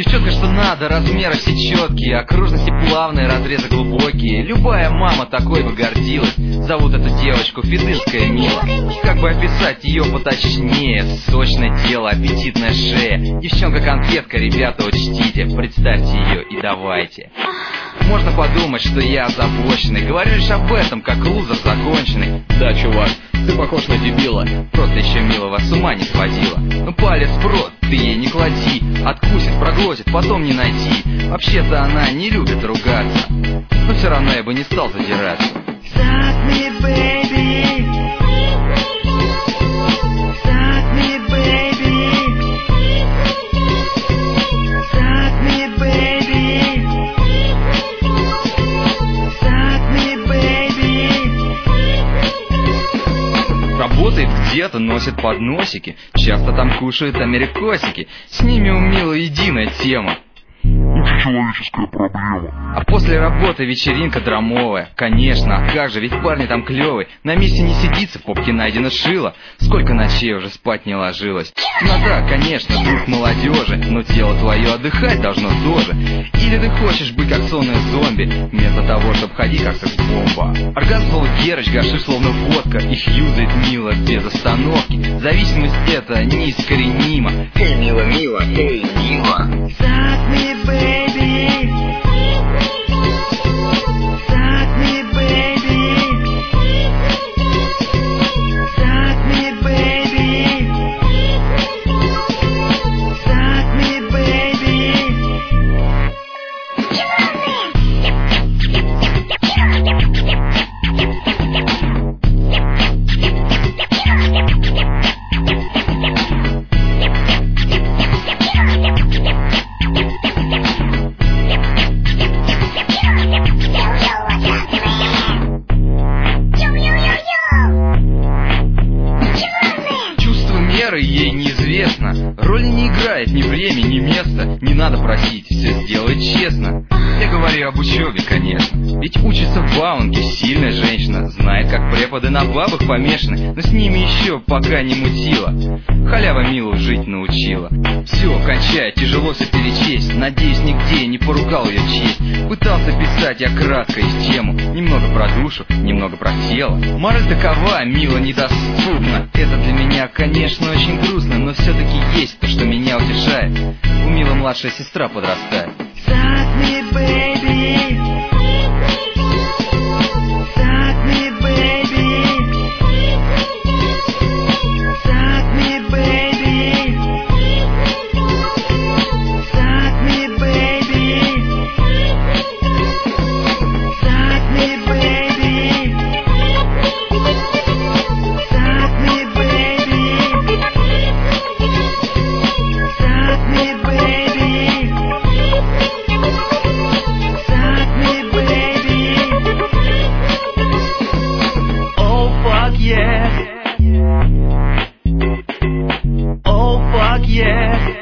Девчонка, что надо, размеры все четкие, окружности плавные, разрезы глубокие. Любая мама такой бы гордилась. Зовут эту девочку Федынская Мила. Как бы описать ее поточнее? Сочное тело, аппетитная шея. Девчонка-конфетка, ребята, учтите. Представьте ее и давайте. Можно подумать, что я озабоченный. Говорю лишь об этом, как лузер законченный. Да, чувак, ты похож на дебила. Просто еще Мила вас с ума не сводила. Ну палец в рот ты ей не клади. Откусит, проглотит, потом не найти. Вообще-то она не любит ругаться, но все равно я бы не стал задираться. Suck me, baby. Suck me, baby. Suck me, baby. Suck me, baby. Работает где-то, носит подносики. Часто там кушают америкосики. С ними у Милы единая тема. Человеческая проблема. А после работы вечеринка драмовая. Конечно, а как же, ведь парни там клевые. На месте не сидится, в попке найдено шило. Сколько ночей уже спать не ложилось. Темнота, конечно, дух молодежи, но тело твое отдыхать должно тоже. Или ты хочешь быть как сонная зомби, вместо того, чтобы ходить как секс-бомба. Оргазм словно Герыч, гашиш словно водка. Их юзает Мила без остановки. Зависимость эта неискоренима. Эй, Мила, Мила, эй, Мила. Suck me, baby. Suck me, baby. Suck me, baby. Suck me, baby. Ей неизвестно. Роли не играет ни время, ни место. Не надо просить, все сделает честно. Я говорю об учебе, конечно. Ведь учится в Баунке сильная женщина. Знает, как преподы на бабах помешаны. Но с ними еще пока не мутила. Халява Милу жить научила. Все, кончай, тяжело все перечесть. Надеюсь, нигде не поругал ее честь. Пытался писать я кратко из тему. Немного про душу, немного про тело. Мораль такова, Мила недоступна. Это для меня, конечно, очень грустно, но все-таки есть то, что меня утешает. У Милы младшая сестра подрастает. Suck me, baby. Suck me, baby. Suck me, baby. Suck me, baby. Suck me, baby. Suck me, baby. Suck me, baby. Suck me, baby. Oh fuck yeah. Oh fuck yeah.